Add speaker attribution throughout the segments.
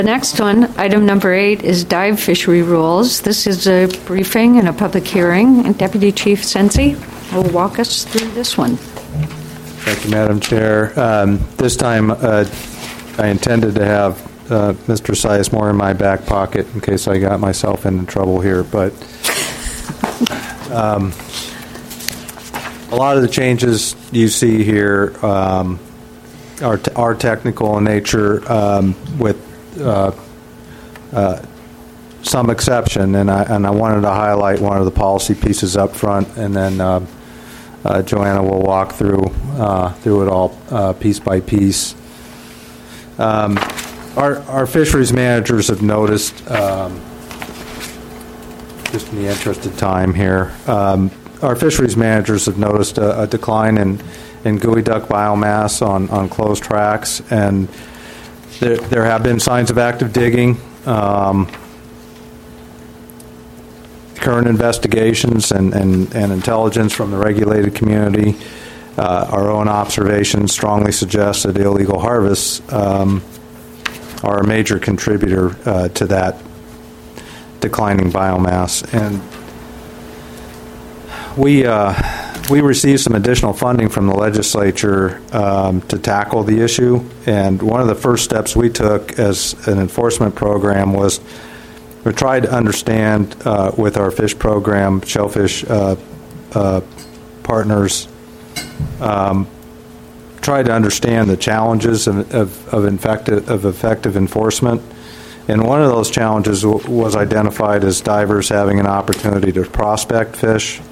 Speaker 1: The next one, item number 8, is dive fishery rules. This is a briefing and a public hearing, and Deputy Chief Sensi will walk us through this one.
Speaker 2: Thank you, Madam Chair. This time, I intended to have Mr. Sizemore in my back pocket in case I got myself into trouble here, but a lot of the changes you see here are technical in nature, with some exception, and I wanted to highlight one of the policy pieces up front, and then Joanna will walk through it all piece by piece. Our fisheries managers have noticed, just in the interest of time here, our fisheries managers have noticed a decline in gooey duck biomass on closed tracks, and there have been signs of active digging. Current investigations and intelligence from the regulated community, our own observations strongly suggest that illegal harvests are a major contributor to that declining biomass. And we received some additional funding from the legislature to tackle the issue, and one of the first steps we took as an enforcement program was we tried to understand with our fish program, shellfish partners, tried to understand the challenges of effective enforcement. And one of those challenges was identified as divers having an opportunity to prospect fish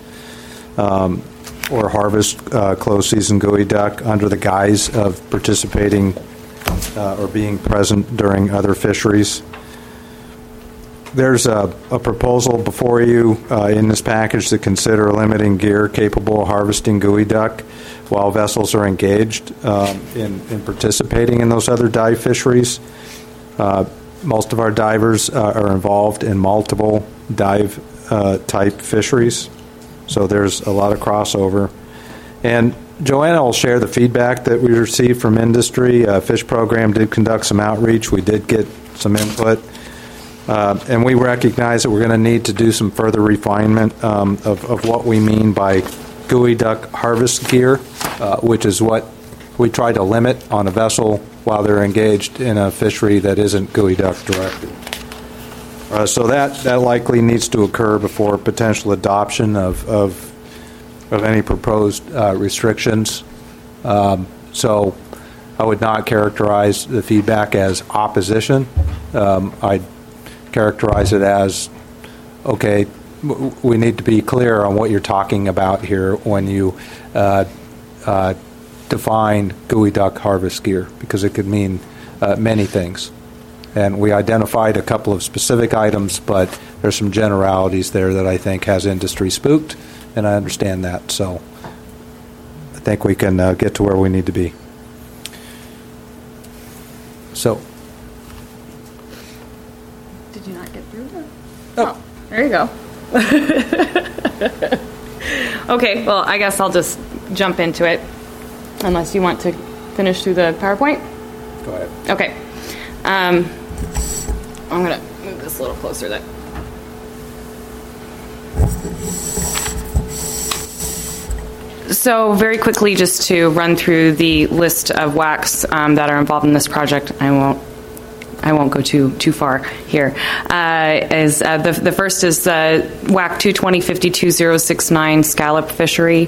Speaker 2: or harvest closed-season gooey duck under the guise of participating or being present during other fisheries. There's a proposal before you in this package to consider limiting gear capable of harvesting gooey duck while vessels are engaged in participating in those other dive fisheries. Most of our divers are involved in multiple dive type fisheries, so there's a lot of crossover. And Joanna will share the feedback that we received from industry. Fish program did conduct some outreach. We did get some input. And we recognize that we're going to need to do some further refinement of what we mean by gooey duck harvest gear, which is what we try to limit on a vessel while they're engaged in a fishery that isn't gooey duck directed. So that likely needs to occur before potential adoption of any proposed restrictions. So I would not characterize the feedback as opposition. I'd characterize it as, okay, we need to be clear on what you're talking about here when you define gooey duck harvest gear, because it could mean many things. And we identified a couple of specific items, but there's some generalities there that I think has industry spooked, and I understand that. So I think we can get to where we need to be. So.
Speaker 3: Did you not get through that?
Speaker 2: Oh,
Speaker 3: there you go. Okay, well, I guess I'll just jump into it, unless you want to finish through the PowerPoint.
Speaker 2: Go ahead.
Speaker 3: Okay. I'm going to move this a little closer then. So very quickly, just to run through the list of WACs that are involved in this project, I won't go too far here. The first is WAC 220-52069 scallop fishery,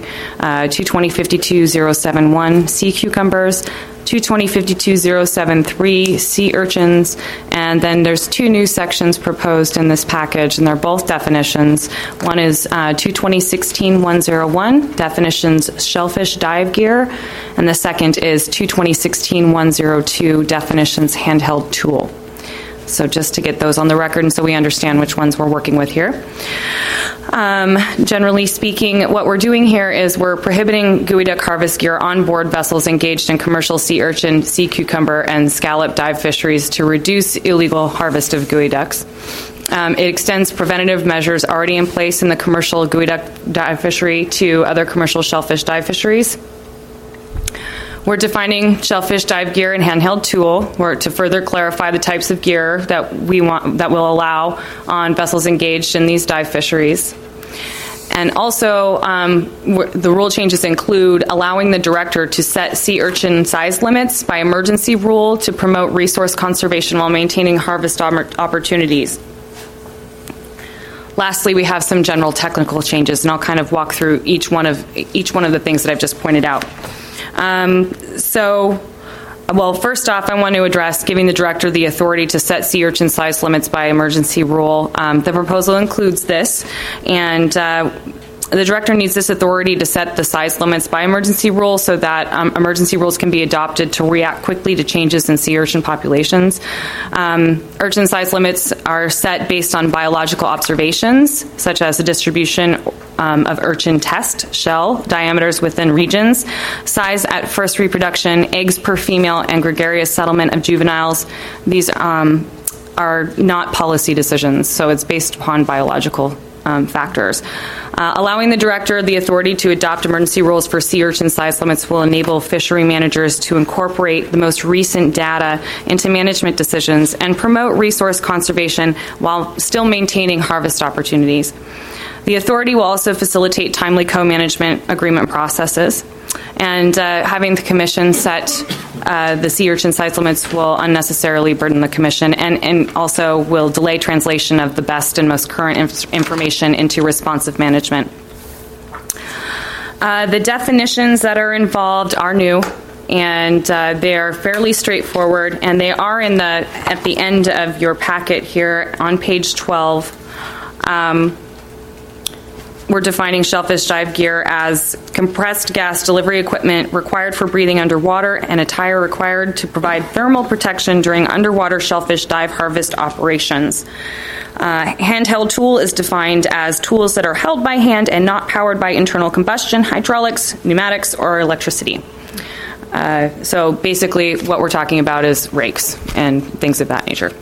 Speaker 3: 220-52071 sea cucumbers, 220-52073 sea urchins, and then there's two new sections proposed in this package, and they're both definitions. One is 220-16-101, definitions shellfish dive gear, and the second is 220-16-102, definitions handheld tool. So just to get those on the record and so we understand which ones we're working with here. Generally speaking, what we're doing here is we're prohibiting gooey duck harvest gear on board vessels engaged in commercial sea urchin, sea cucumber, and scallop dive fisheries to reduce illegal harvest of gooey ducks. It extends preventative measures already in place in the commercial gooey duck dive fishery to other commercial shellfish dive fisheries. We're defining shellfish dive gear and handheld tool to further clarify the types of gear that we want that will allow on vessels engaged in these dive fisheries. And also, the rule changes include allowing the director to set sea urchin size limits by emergency rule to promote resource conservation while maintaining harvest opportunities. Lastly, we have some general technical changes, and I'll kind of walk through each one of the things that I've just pointed out. Well, first off, I want to address giving the director the authority to set sea urchin size limits by emergency rule. The proposal includes this, and the director needs this authority to set the size limits by emergency rule so that emergency rules can be adopted to react quickly to changes in sea urchin populations. Urchin size limits are set based on biological observations, such as the distribution of urchin test shell diameters within regions, size at first reproduction, eggs per female, and gregarious settlement of juveniles. These are not policy decisions, so it's based upon biological factors. Allowing the director the authority to adopt emergency rules for sea urchin size limits will enable fishery managers to incorporate the most recent data into management decisions and promote resource conservation while still maintaining harvest opportunities. The authority will also facilitate timely co-management agreement processes, and having the commission set the sea urchin size limits will unnecessarily burden the commission and also will delay translation of the best and most current information into responsive management. The definitions that are involved are new, and they are fairly straightforward, and they are at the end of your packet here on page 12. We're defining shellfish dive gear as compressed gas delivery equipment required for breathing underwater and attire required to provide thermal protection during underwater shellfish dive harvest operations. Handheld tool is defined as tools that are held by hand and not powered by internal combustion, hydraulics, pneumatics, or electricity. So basically what we're talking about is rakes and things of that nature.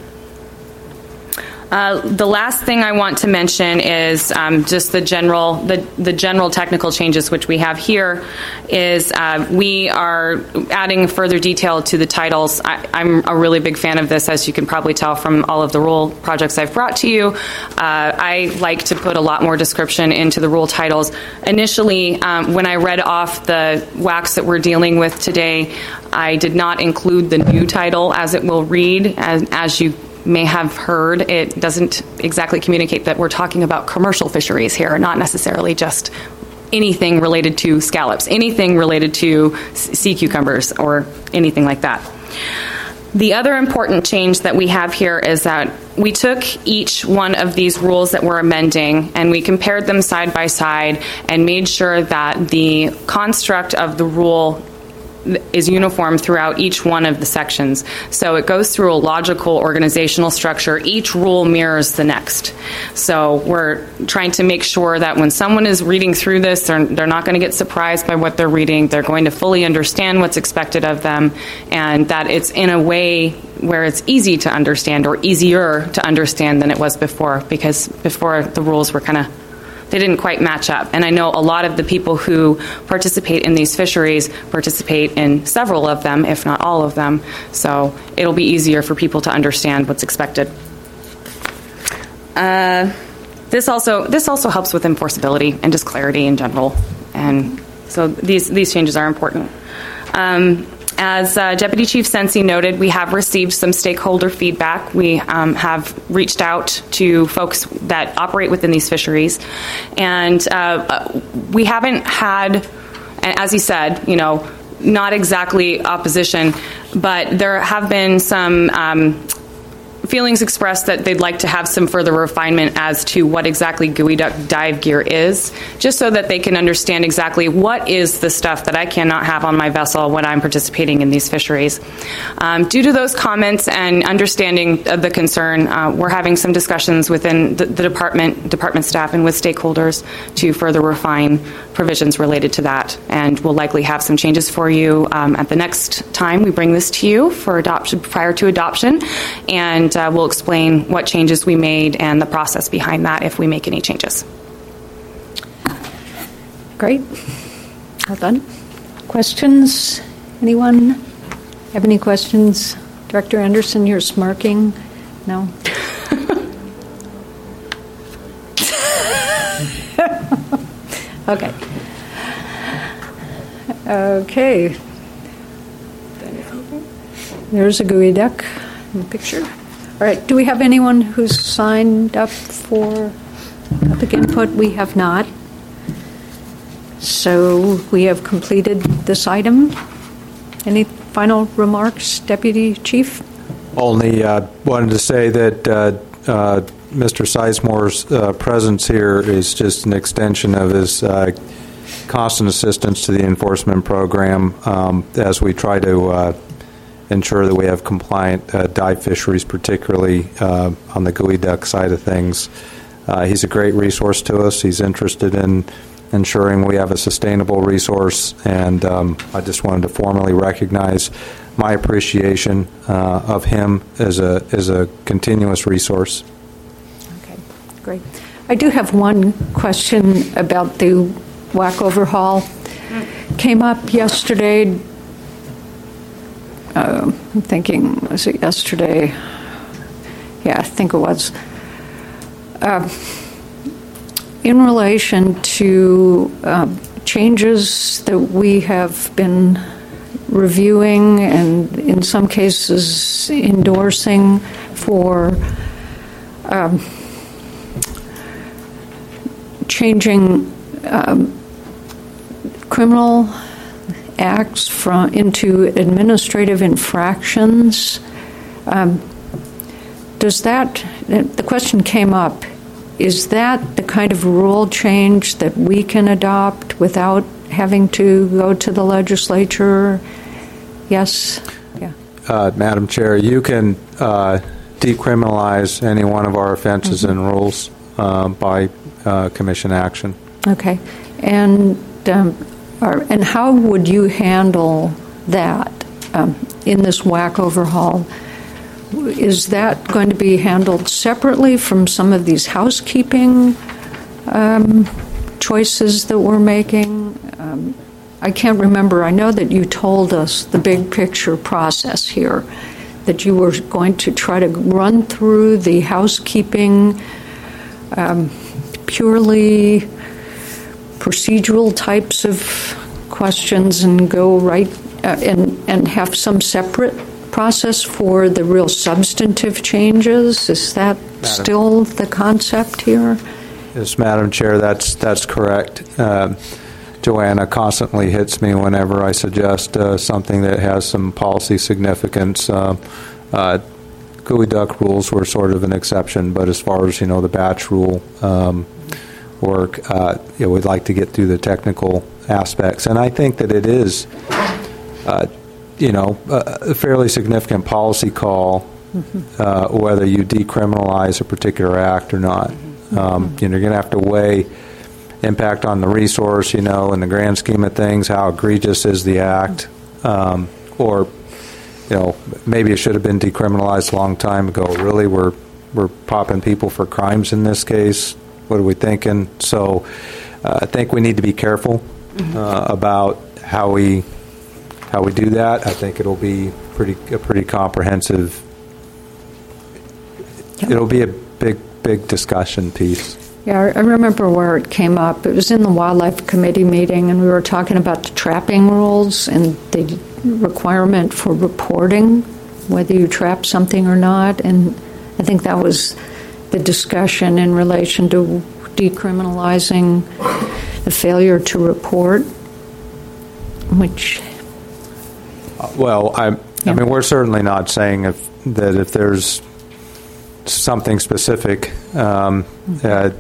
Speaker 3: The last thing I want to mention is just the general technical changes which we have here is we are adding further detail to the titles. I'm a really big fan of this, as you can probably tell from all of the rule projects I've brought to you. I like to put a lot more description into the rule titles. Initially, when I read off the WACs that we're dealing with today, I did not include the new title as it will read, as you may have heard. It doesn't exactly communicate that we're talking about commercial fisheries here, not necessarily just anything related to scallops, anything related to sea cucumbers or anything like that. The other important change that we have here is that we took each one of these rules that we're amending and we compared them side by side and made sure that the construct of the rule is uniform throughout each one of the sections. So it goes through a logical organizational structure. Each rule mirrors the next. So we're trying to make sure that when someone is reading through this, they're not going to get surprised by what they're reading. They're going to fully understand what's expected of them, and that it's in a way where it's easy to understand, or easier to understand than it was before, because before the rules were they didn't quite match up. And I know a lot of the people who participate in these fisheries participate in several of them, if not all of them. So it'll be easier for people to understand what's expected. This also helps with enforceability and just clarity in general. And so these changes are important. As Deputy Chief Sensi noted, we have received some stakeholder feedback. We have reached out to folks that operate within these fisheries, and we haven't had, as he said, not exactly opposition, but there have been some feelings expressed that they'd like to have some further refinement as to what exactly geoduck dive gear is, just so that they can understand exactly what is the stuff that I cannot have on my vessel when I'm participating in these fisheries. Due to those comments and understanding of the concern, we're having some discussions within the department staff and with stakeholders to further refine provisions related to that, and we'll likely have some changes for you at the next time we bring this to you for adoption, prior to adoption, and we'll explain what changes we made and the process behind that if we make any changes.
Speaker 1: Great. Well done. Questions? Anyone have any questions? Director Anderson, you're smirking. No? Okay. Okay. There's a gooey duck in the picture. All right. Do we have anyone who's signed up for public input? We have not. So we have completed this item. Any final remarks, Deputy Chief?
Speaker 2: Only wanted to say that Mr. Sizemore's presence here is just an extension of his constant assistance to the enforcement program as we try to ensure that we have compliant dive fisheries, particularly on the gooey duck side of things. He's a great resource to us. He's interested in ensuring we have a sustainable resource, and I just wanted to formally recognize my appreciation of him as a continuous resource.
Speaker 1: Okay, great. I do have one question about the WAC overhaul. Came up yesterday. I'm thinking, was it yesterday? Yeah, I think it was. In relation to changes that we have been reviewing and in some cases endorsing for changing criminal acts into administrative infractions. Does that, the question came up, is that the kind of rule change that we can adopt without having to go to the legislature? Yes? Yeah.
Speaker 2: Madam Chair, you can decriminalize any one of our offenses and rules by commission action.
Speaker 1: Okay. And how would you handle that in this WAC overhaul? Is that going to be handled separately from some of these housekeeping choices that we're making? I can't remember. I know that you told us the big picture process here, that you were going to try to run through the housekeeping purely procedural types of questions and go right and have some separate process for the real substantive changes. Is that still the concept here?
Speaker 2: Yes, Madam Chair, that's correct. Joanna constantly hits me whenever I suggest something that has some policy significance. Gooey duck rules were sort of an exception, but as far as the batch rule work, we'd like to get through the technical aspects, and I think that it is. A fairly significant policy call, whether you decriminalize a particular act or not. You're going to have to weigh impact on the resource, in the grand scheme of things, how egregious is the act, or, maybe it should have been decriminalized a long time ago. Really, we're popping people for crimes in this case. What are we thinking? So I think we need to be careful about how we do that. I think it'll be a pretty comprehensive. Yep. It'll be a big discussion piece.
Speaker 1: Yeah, I remember where it came up. It was in the Wildlife Committee meeting, and we were talking about the trapping rules and the requirement for reporting whether you trap something or not. And I think that was the discussion in relation to decriminalizing the failure to report, which.
Speaker 2: Well, I mean, we're certainly not saying that if there's something specific that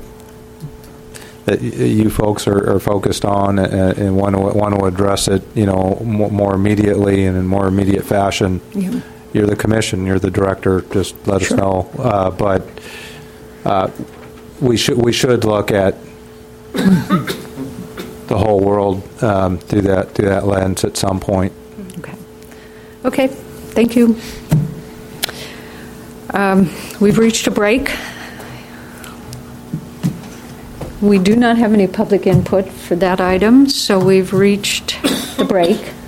Speaker 2: you folks are focused on and want to address it, more immediately and in more immediate fashion. Yeah. You're the commission, you're the director. Just let us know. But we should look at the whole world through that lens at some point.
Speaker 1: Okay, thank you. We've reached a break. We do not have any public input for that item, so we've reached the break.